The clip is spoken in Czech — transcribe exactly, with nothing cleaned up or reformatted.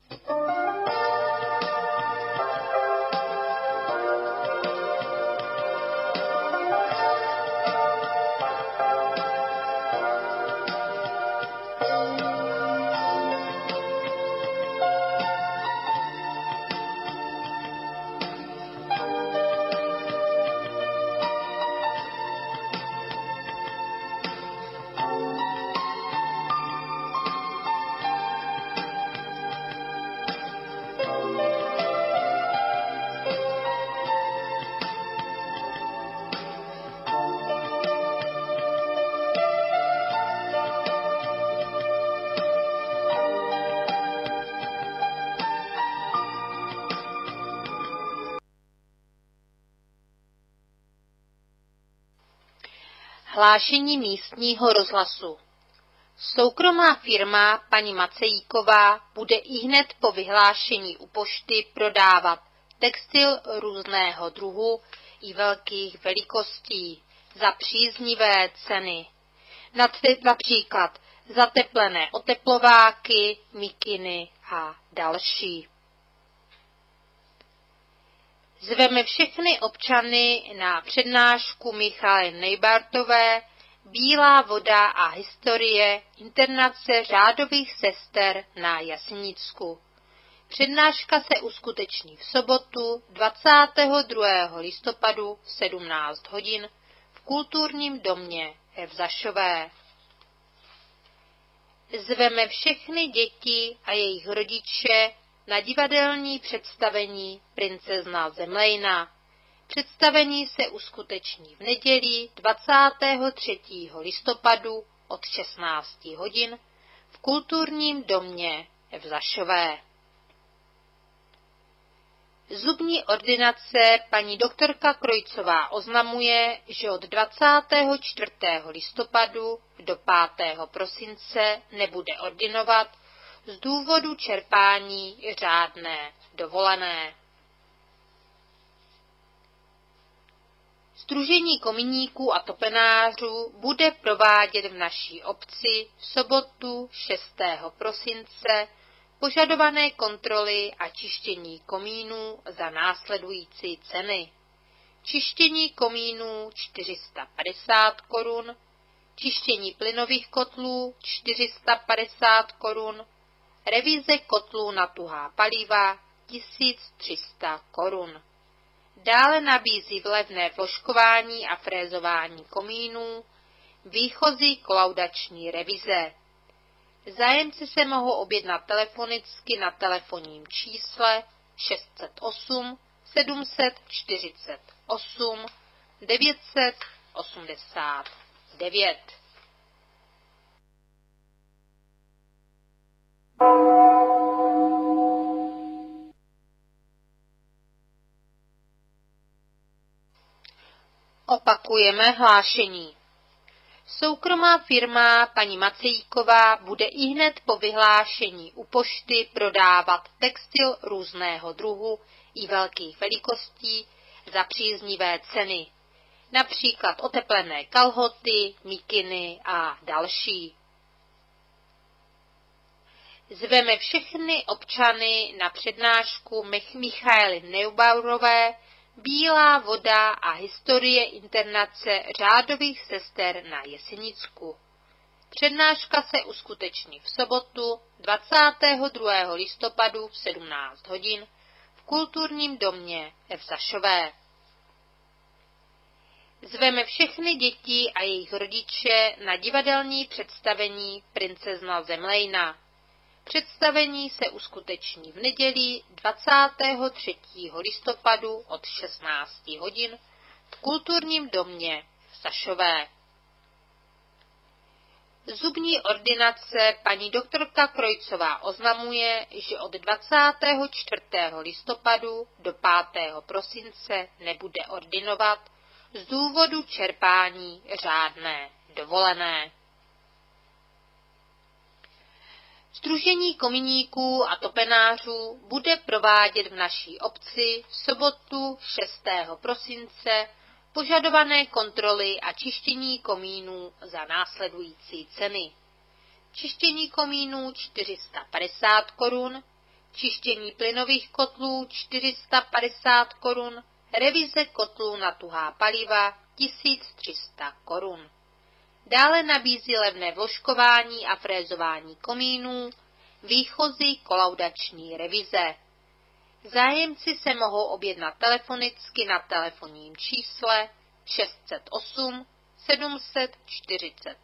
Hlášení místního rozhlasu. Soukromá firma paní Macejíková bude ihned po vyhlášení u pošty prodávat textil různého druhu i velkých velikostí za příznivé ceny. Například zateplené oteplováky, mikiny a další. Zveme všechny občany na přednášku Michaely Nejbartové Bílá voda a historie internace řádových sester na Jasenicku. Přednáška se uskuteční v sobotu dvacátého druhého listopadu v sedmnáct hodin v kulturním domě v Zašové. Zveme všechny děti a jejich rodiče na divadelní představení Princezna Zemlejna. Představení se uskuteční v neděli dvacátého třetího listopadu od šestnácti hodin v kulturním domě v Zašové. Zubní ordinace paní doktorka Krojcová oznamuje, že od dvacátého čtvrtého listopadu do pátého prosince nebude ordinovat z důvodu čerpání řádné dovolené. Sdružení kominíků a topenářů bude provádět v naší obci v sobotu šestého prosince požadované kontroly a čištění komínů za následující ceny. Čištění komínů čtyři sta padesát korun, čištění plynových kotlů čtyři sta padesát korun, revize kotlů na tuhá paliva tisíc tři sta korun. Dále nabízí vlevné vložkování a frézování komínů, výchozí kolaudační revize. Zájemci se mohou objednat telefonicky na telefonním čísle šest set osm sedm set čtyřicet osm devět set osmdesát devět. Opakujeme hlášení. Soukromá firma paní Macejíková bude ihned po vyhlášení u pošty prodávat textil různého druhu i velkých velikostí za příznivé ceny, například oteplené kalhoty, mikiny a další. Zveme všechny občany na přednášku Michaely Nejbartové Bílá voda a historie internace řádových sester na Jesenicku. Přednáška se uskuteční v sobotu dvacátého druhého listopadu v sedmnáct hodin v kulturním domě v Zašové. Zveme všechny děti a jejich rodiče na divadelní představení Princezna Zemlejna. Představení se uskuteční v neděli dvacátého třetího listopadu od šestnácti hodin v kulturním domě v Zašové. Zubní ordinace paní doktorka Krojcová oznamuje, že od dvacátého čtvrtého listopadu do pátého prosince nebude ordinovat z důvodu čerpání řádné dovolené. Sdružení kominíků a topenářů bude provádět v naší obci v sobotu šestého prosince požadované kontroly a čištění komínů za následující ceny. Čištění komínů čtyři sta padesát korun, čištění plynových kotlů čtyři sta padesát korun, revize kotlů na tuhá paliva tisíc tři sta korun. Dále nabízí levné vložkování a frézování komínů, výchozí kolaudační revize. Zájemci se mohou objednat telefonicky na telefonním čísle šest set osm sedm set čtyřicet